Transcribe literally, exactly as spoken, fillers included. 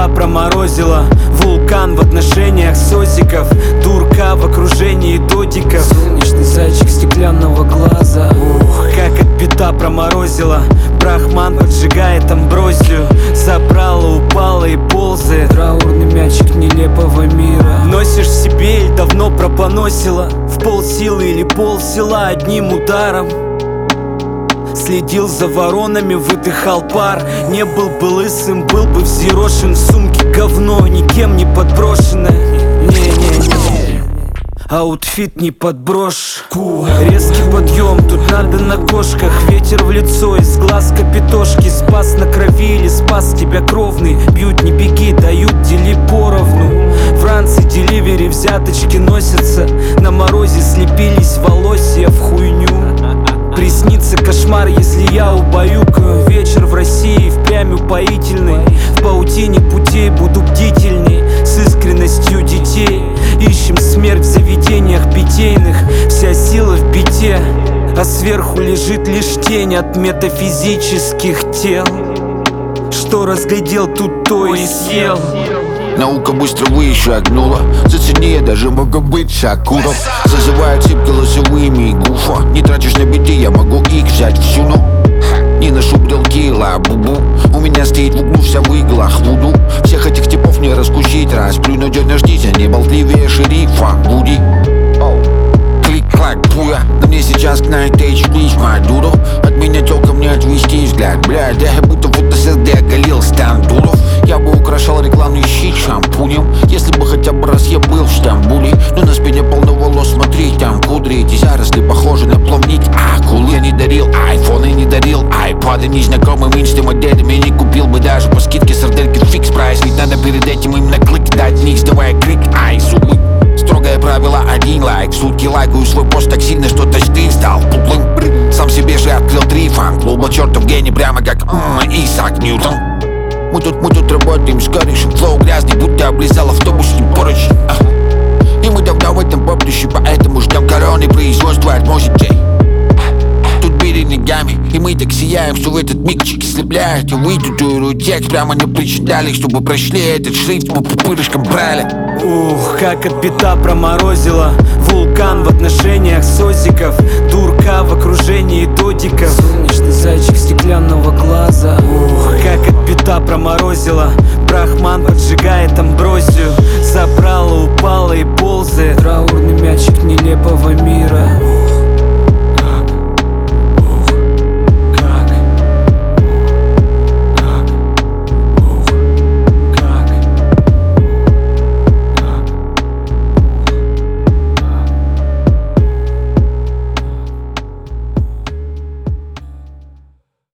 бита проморозила. Вулкан в отношениях сосиков, дурка в окружении додиков. Солнечный зайчик стеклянного глаза. Ух, как от бита проморозила. Брахман поджигает амброзию. Забрала, упала и ползает. Траурный мячик нелепого мира. Носишь в себе или давно пропоносила? В полсилы или полсела одним ударом. Следил за воронами, выдыхал пар. Не был бы лысым, был бы взъерошен. В сумке говно, никем не подброшенное. Не-не-не, аутфит не подброшь. Резкий подъем, тут надо на кошках. Ветер в лицо, из глаз капитошки. Спас на крови или спас тебя кровный. Бьют, не беги, дают, дели поровну. Франции деливери взяточки носятся. На морозе слепились волосья в хуйню. Приснится кошмар, если я убаюкаю. Вечер в России впрямь упоительный. В паутине путей буду бдительней. С искренностью детей ищем смерть в заведениях питейных. Вся сила в бите, а сверху лежит лишь тень от метафизических тел. Что разглядел, тут то и съел. Наука быстро вышагнула. Зацени, я даже могу быть Сакуров. Зазывает тип голосовыми гуфа. Не тратишь на биты, я могу их взять всю, но не ношу бутылки ла-бу-бу. У меня стоит в углу вся в иглах вуду. Всех этих типов не раскусить. Расплюнуть, дождись, а не болтливее шерифа Вуди. Клик-клак, буя. На мне сейчас кнайт эйч плиз Мадуру. От меня тёлкам не отвести взгляд. Блядь, да я будто фотосд оголил стандуров. Я бы украшал рекламный щит шампунем, если бы хотя бы раз я был в Стамбуле. Но на спине полно волос, смотри, там кудри. Эти заросли похожи на плавник акулы. Я не дарил айфоны, не дарил айпады незнакомым инста-моделям. Я не купил бы даже по скидке сардельки фикс прайс. Ведь надо перед этим им наклик дать, не издавая крик ай, зубы. Строгое правило один лайк. В сутки лайкаю свой пост так сильно, что тачстим стал пуплым. Сам себе же открыл три фан-клуба. Чертов гений, прямо как м-м, Исаак Ньютон. Мы тут, мы тут работаем с корешем. Флоу грязный, будто облизал автобусный поручень. а. И мы давно в этом поприще, поэтому ждем короны производства от мощностей. Тут бери ногами, и мы так сияем, что в этот мигчик слепляют. Я вытатуирую текст прямо на причиндалях, чтобы прочли этот шрифт по пупырышкам брали. Ух, как от бита проморозила. Вулкан в отношениях сосиков, дурка в окружении додиков. Солнечный зайчик стеклянного глаза. Ух, как от бита проморозила. Брахман поджигает амброзию. Забрала, упала и ползает. Траурный мячик